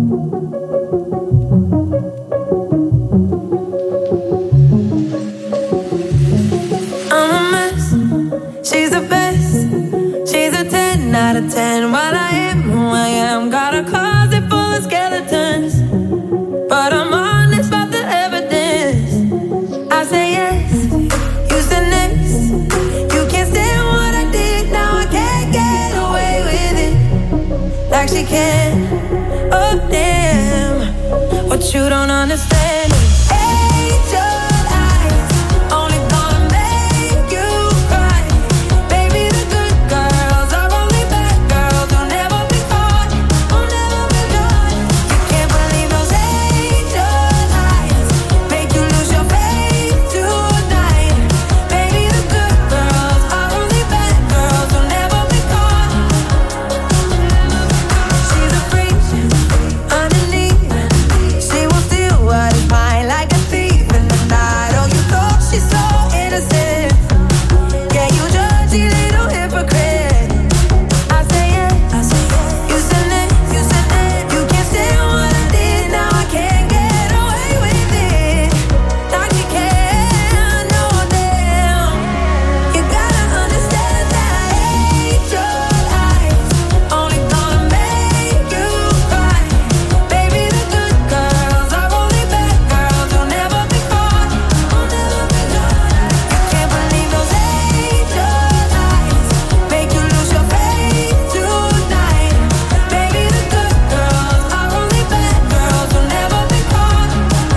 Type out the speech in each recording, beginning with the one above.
You don't understand it. Angel eyes, only gonna make you cry. Baby, the good girls are only bad girls who'll never be caught, who'll never be done. You can't believe those angel eyes make you lose your faith tonight. Baby, the good girls are only bad girls who'll never be caught. She's a freak underneath. What is mine like a thief in the night? Oh, you thought she's so innocent. Yeah, you judgy little hypocrite. I say yes, you said it, you said it. You can't stand what I did, now I can't get away with it. Like you can, no damn. You gotta understand that angel eyes only gonna make you cry. Baby, the good girls are only bad girls who'll never be caught, who'll never be done. You can't believe those angel eyes make you lose your faith tonight. Baby, the good girls are only bad girls who'll never be caught.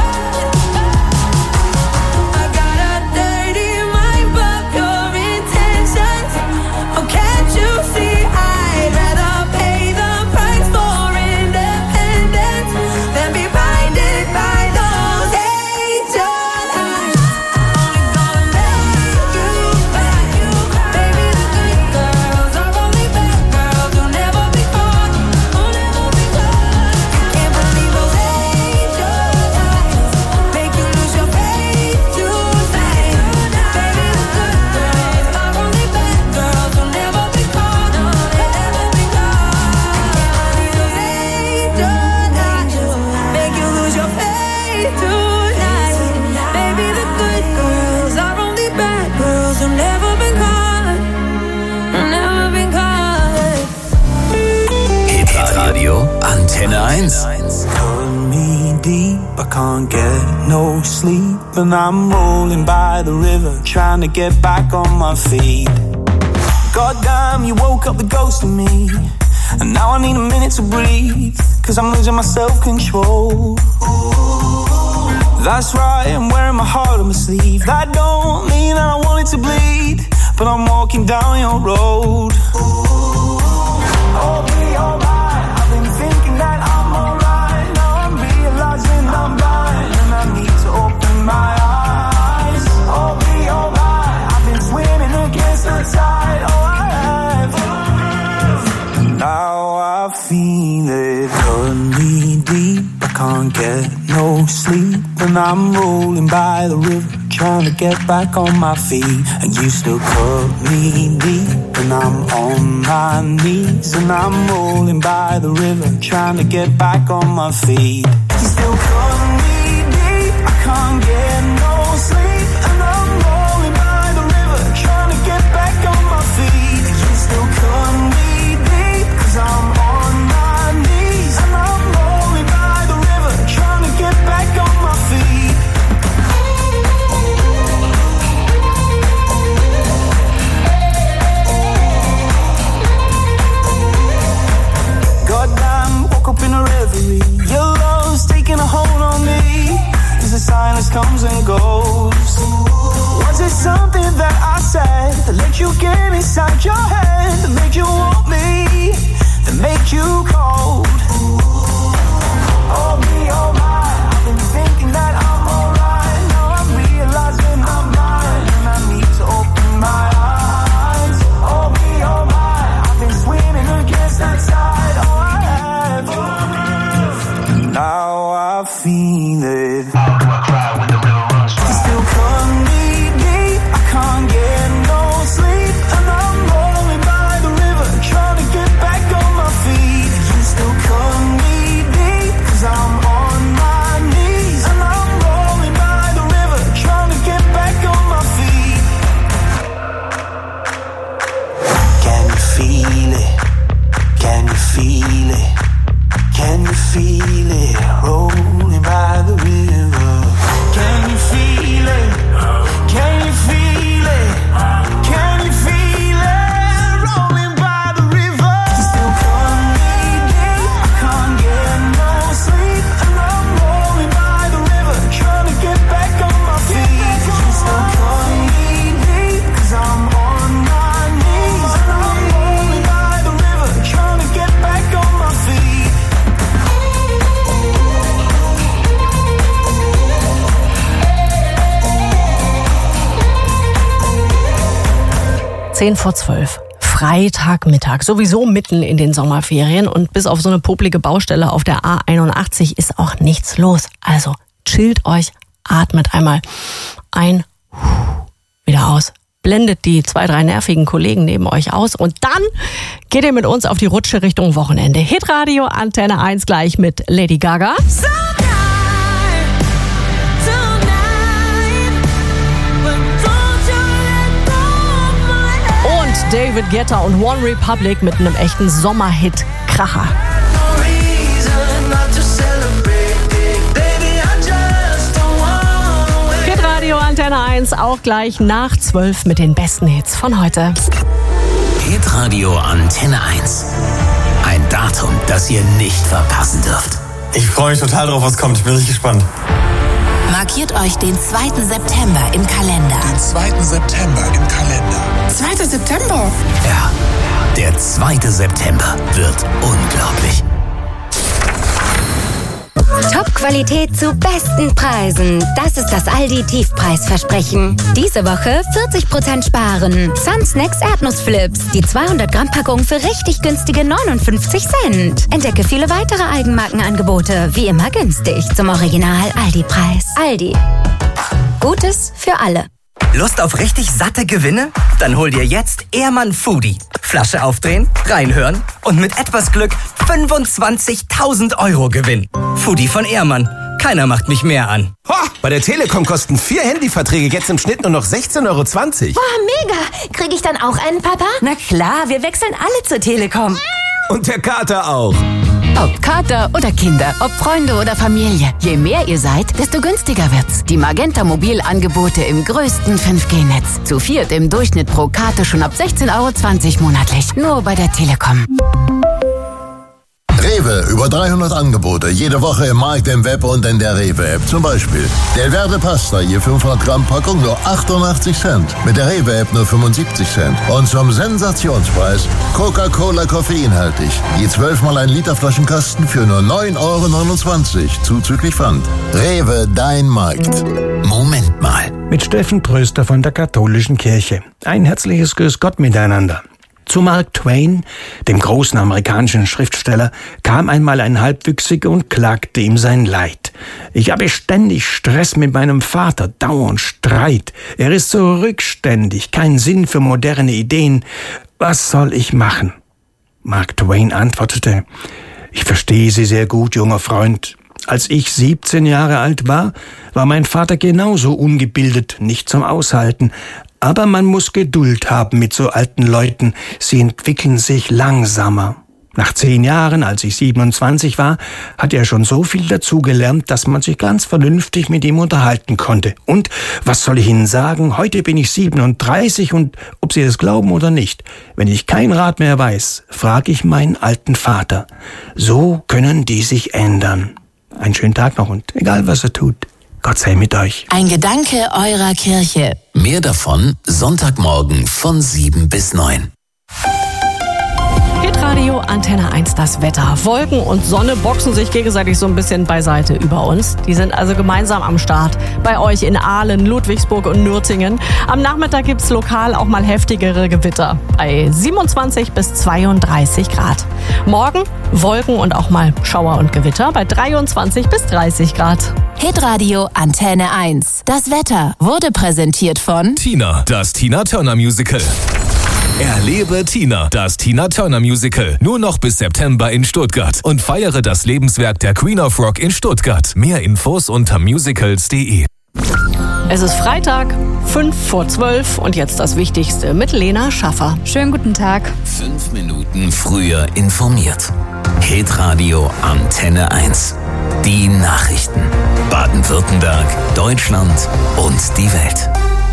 I got a dirty mind, but pure intentions. Oh, can't you see I'd rather pay the price for independence than be blinded by those angel eyes. Only gonna make you cry. Baby, the good girls are only bad girls who'll never be caught, who'll never be done. You can't believe those angel eyes make you lose your faith tonight. Baby, the good girls are only bad girls who'll never be caught, who'll never be done. Those angel eyes make you lose your faith tonight. Baby, the good girls are only bad girls who've never been caught, never been caught. Hitradio Antenne 1. Cut me deep, I can't get no sleep, and I'm rolling by the river, trying to get back on my feet. Goddamn, you woke up the ghost in me, and now I need a minute to breathe, 'cause I'm losing my self-control. That's right, I'm wearing my heart on my sleeve. That don't mean that I want it to bleed, but I'm walking down your road. Oh, be alright, I've been thinking that I'm alright. Now I'm realizing I'm blind, and I need to open my eyes. Oh, be alright, I've been swimming against the tide. Oh, I have. And now I feel it, cut me deep, I can't get no sleep, and I'm rolling by the river, trying to get back on my feet. And you still cut me deep, and I'm on my knees, and I'm rolling by the river, trying to get back on my feet. You still cut me deep, I can't get no sleep, and I'm rolling by the river, trying to get back on my feet. You still cut me deep, 'cause I'm on my knees, and I'm rolling by the river, trying to get back on my feet. Goddamn, woke up in a reverie. Your love's taking a hold on me, as the silence comes and goes. Was it something that I said that let you get inside your head, that made you want me, that made you cold? Oh, be alright, I've been thinking that I'm alright. Now I'm realizing I'm blind, and I need to open my eyes. Oh, be alright, I've been swimming against the tide. Oh, I have. Now I feel it. How do I cry when the river runs dry? You still cut me deep, I can't get no sleep, and I'm rolling by the river, trying to get back on my feet. You still cut 10:10. Freitagmittag, sowieso mitten in den Sommerferien und bis auf so eine poplige Baustelle auf der A81 ist auch nichts los. Also chillt euch, atmet einmal ein, wieder aus. Blendet die 2, 3 nervigen Kollegen neben euch aus und dann geht ihr mit uns auf die Rutsche Richtung Wochenende. Hitradio Antenne 1 gleich mit Lady Gaga. Und David Guetta und One Republic mit einem echten Sommerhit-Kracher. Radio Antenne 1 auch gleich nach 12 mit den besten Hits von heute. Hitradio Antenne 1. Ein Datum, das ihr nicht verpassen dürft. Ich freue mich total drauf, was kommt. Ich bin richtig gespannt. Markiert euch den 2. September im Kalender. Den 2. September im Kalender. 2. September? Ja, der 2. September wird unglaublich. Top-Qualität zu besten Preisen. Das ist das Aldi-Tiefpreisversprechen. Diese Woche 40% sparen. Sun Snacks Erdnussflips. Die 200-Gramm-Packung für richtig günstige 59 Cent. Entdecke viele weitere Eigenmarkenangebote. Wie immer günstig. Zum Original-Aldi-Preis. Aldi. Gutes für alle. Lust auf richtig satte Gewinne? Dann hol dir jetzt Ehrmann Foodie. Flasche aufdrehen, reinhören und mit etwas Glück 25.000 € Gewinn. Foodie von Ehrmann. Keiner macht mich mehr an. Ho, bei der Telekom kosten 4 Handyverträge jetzt im Schnitt nur noch 16,20 €. Boah, mega! Krieg ich dann auch einen, Papa? Na klar, wir wechseln alle zur Telekom. Und der Kater auch. Ob Kater oder Kinder, ob Freunde oder Familie. Je mehr ihr seid, desto günstiger wird's. Die Magenta Mobilangebote im größten 5G-Netz. Zu 4 im Durchschnitt pro Karte schon ab 16,20 € monatlich. Nur bei der Telekom. Rewe, über 300 Angebote, jede Woche im Markt, im Web und in der Rewe-App. Zum Beispiel der Verde Pasta, je 500 Gramm Packung nur 88 Cent. Mit der Rewe-App nur 75 Cent. Und zum Sensationspreis Coca-Cola koffeinhaltig. Je 12 mal 1 Liter Flaschenkasten für nur 9,29 €, zuzüglich Pfand. Rewe, dein Markt. Moment mal. Mit Steffen Tröster von der Katholischen Kirche. Ein herzliches Grüß Gott miteinander. Zu Mark Twain, dem großen amerikanischen Schriftsteller, kam einmal ein Halbwüchsiger und klagte ihm sein Leid. Ich habe ständig Stress mit meinem Vater, dauernd Streit. Er ist so rückständig, kein Sinn für moderne Ideen. Was soll ich machen? Mark Twain antwortete, ich verstehe Sie sehr gut, junger Freund. Als ich 17 Jahre alt war mein Vater genauso ungebildet, nicht zum Aushalten. Aber man muss Geduld haben mit so alten Leuten. Sie entwickeln sich langsamer. Nach 10 Jahren, als ich 27 war, hat er schon so viel dazugelernt, dass man sich ganz vernünftig mit ihm unterhalten konnte. Und, was soll ich Ihnen sagen, heute bin ich 37 und ob Sie das glauben oder nicht, wenn ich kein Rat mehr weiß, frage ich meinen alten Vater. So können die sich ändern. Einen schönen Tag noch und egal was er tut, Gott sei mit euch. Ein Gedanke eurer Kirche. Mehr davon Sonntagmorgen von 7 bis 9. Hitradio Antenne 1 das Wetter. Wolken und Sonne boxen sich gegenseitig so ein bisschen beiseite über uns. Die sind also gemeinsam am Start. Bei euch in Aalen, Ludwigsburg und Nürtingen. Am Nachmittag gibt's lokal auch mal heftigere Gewitter. Bei 27 bis 32 Grad. Morgen Wolken und auch mal Schauer und Gewitter bei 23 bis 30 Grad. Hitradio Antenne 1. Das Wetter wurde präsentiert von Tina, das Tina Turner Musical. Erlebe Tina, das Tina Turner Musical. Nur noch bis September in Stuttgart. Und feiere das Lebenswerk der Queen of Rock in Stuttgart. Mehr Infos unter musicals.de. Es ist Freitag, 11:55 und jetzt das Wichtigste mit Lena Schaffer. Schönen guten Tag. 5 Minuten früher informiert. Hitradio Antenne 1. Die Nachrichten. Baden-Württemberg, Deutschland und die Welt.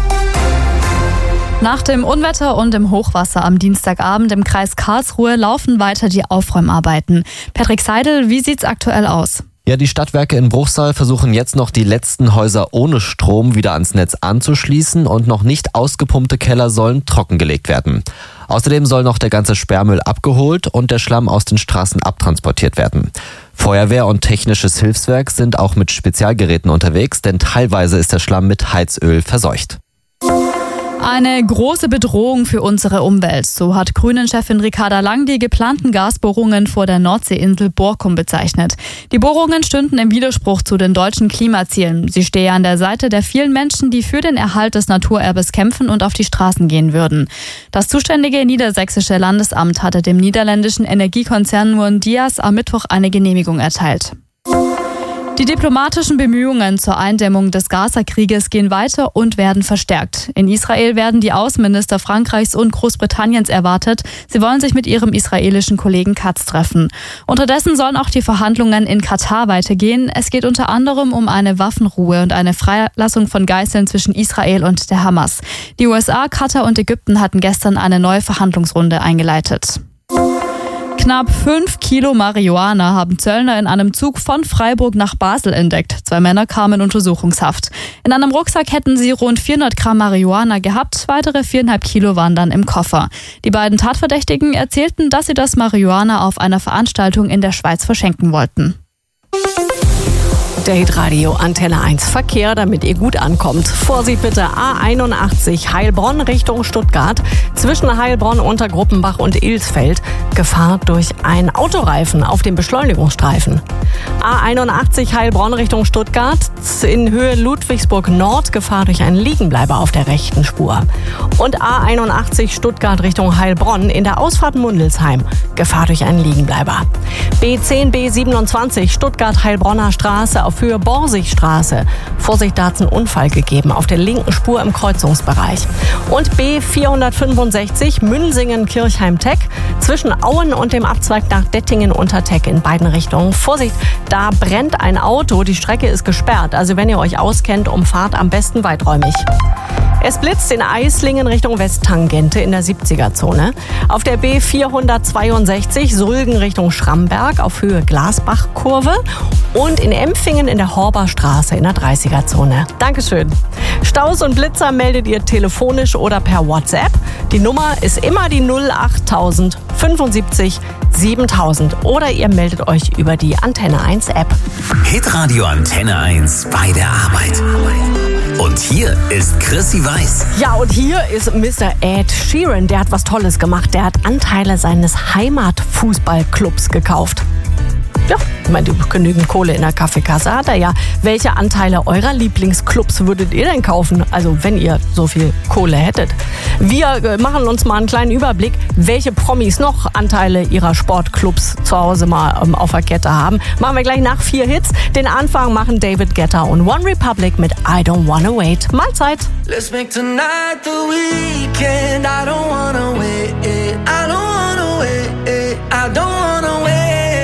Nach dem Unwetter und dem Hochwasser am Dienstagabend im Kreis Karlsruhe laufen weiter die Aufräumarbeiten. Patrick Seidel, wie sieht's aktuell aus? Ja, die Stadtwerke in Bruchsal versuchen jetzt noch die letzten Häuser ohne Strom wieder ans Netz anzuschließen und noch nicht ausgepumpte Keller sollen trockengelegt werden. Außerdem soll noch der ganze Sperrmüll abgeholt und der Schlamm aus den Straßen abtransportiert werden. Feuerwehr und technisches Hilfswerk sind auch mit Spezialgeräten unterwegs, denn teilweise ist der Schlamm mit Heizöl verseucht. Eine große Bedrohung für unsere Umwelt. So hat Grünen-Chefin Ricarda Lang die geplanten Gasbohrungen vor der Nordseeinsel Borkum bezeichnet. Die Bohrungen stünden im Widerspruch zu den deutschen Klimazielen. Sie stehe an der Seite der vielen Menschen, die für den Erhalt des Naturerbes kämpfen und auf die Straßen gehen würden. Das zuständige niedersächsische Landesamt hatte dem niederländischen Energiekonzern Nuon-Diaz am Mittwoch eine Genehmigung erteilt. Die diplomatischen Bemühungen zur Eindämmung des Gaza-Krieges gehen weiter und werden verstärkt. In Israel werden die Außenminister Frankreichs und Großbritanniens erwartet. Sie wollen sich mit ihrem israelischen Kollegen Katz treffen. Unterdessen sollen auch die Verhandlungen in Katar weitergehen. Es geht unter anderem um eine Waffenruhe und eine Freilassung von Geiseln zwischen Israel und der Hamas. Die USA, Katar und Ägypten hatten gestern eine neue Verhandlungsrunde eingeleitet. Knapp 5 Kilo Marihuana haben Zöllner in einem Zug von Freiburg nach Basel entdeckt. 2 Männer kamen in Untersuchungshaft. In einem Rucksack hätten sie rund 400 Gramm Marihuana gehabt. Weitere 4,5 Kilo waren dann im Koffer. Die beiden Tatverdächtigen erzählten, dass sie das Marihuana auf einer Veranstaltung in der Schweiz verschenken wollten. Der Hitradio Antenne 1 Verkehr, damit ihr gut ankommt. Vorsicht bitte, A81 Heilbronn Richtung Stuttgart. Zwischen Heilbronn, Untergruppenbach und Ilsfeld. Gefahr durch einen Autoreifen auf dem Beschleunigungsstreifen. A81 Heilbronn Richtung Stuttgart. In Höhe Ludwigsburg Nord. Gefahr durch einen Liegenbleiber auf der rechten Spur. Und A81 Stuttgart Richtung Heilbronn in der Ausfahrt Mundelsheim. Gefahr durch einen Liegenbleiber. B10, B27 Stuttgart Heilbronner Straße auf Höhe Borsigstraße. Vorsicht, da hat es einen Unfall gegeben auf der linken Spur im Kreuzungsbereich. Und B465 Münsingen-Kirchheim-Teck zwischen Auen und dem Abzweig nach Dettingen-Unterteck in beiden Richtungen. Vorsicht, da brennt ein Auto, die Strecke ist gesperrt. Also wenn ihr euch auskennt, umfahrt am besten weiträumig. Es blitzt in Eislingen Richtung Westtangente in der 70er-Zone. Auf der B462 Srülgen Richtung Schramberg auf Höhe Glasbach-Kurve. Und in Empfingen in der Horberstraße in der 30er-Zone. Dankeschön. Staus und Blitzer meldet ihr telefonisch oder per WhatsApp. Die Nummer ist immer die 08000 75 7000. Oder ihr meldet euch über die Antenne 1 App. Hitradio Antenne 1 bei der Arbeit. Und hier ist Chrissy Weiß. Ja, und hier ist Mr. Ed Sheeran. Der hat was Tolles gemacht. Der hat Anteile seines Heimatfußballclubs gekauft. Ja, ich meine, genügend Kohle in der Kaffeekasse hat er ja. Welche Anteile eurer Lieblingsclubs würdet ihr denn kaufen? Also wenn ihr so viel Kohle hättet. Wir machen uns mal einen kleinen Überblick, welche Promis noch Anteile ihrer Sportclubs zu Hause mal auf der Kette haben. Machen wir gleich nach 4 Hits. Den Anfang machen David Guetta und One Republic mit I Don't Wanna Wait. Mahlzeit! Let's make tonight the weekend. I don't wanna wait. I don't wanna wait. I don't wanna wait.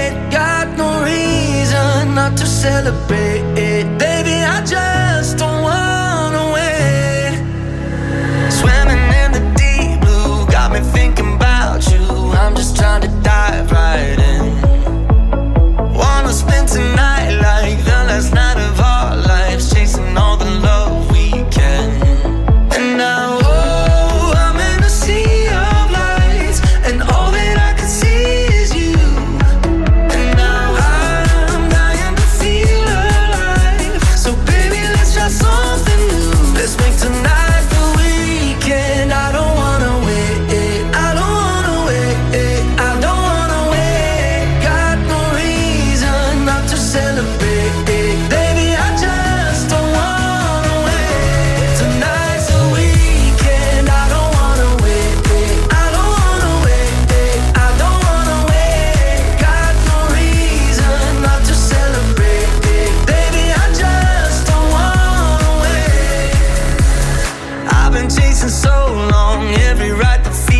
Not to celebrate it, baby, I just don't wanna wait. Swimming in the deep blue, got me thinking about you. I'm just trying to dive right in. Wanna spend tonight like the last night of our lives, chasing all the love we can. And now, oh, I'm in a sea of lights, and all that I can see is you. And now I'm dying to feel alive, so baby, let's try something new. Let's make tonight the weekend. I don't wanna wait, I don't wanna wait, I don't wanna wait. Got no reason not to celebrate, baby, I just don't wanna wait. Tonight's the weekend. I don't wanna wait, I don't wanna wait, I don't wanna wait. Got no reason not to celebrate, baby, I just don't wanna wait. I've been chasing so long, every right to feel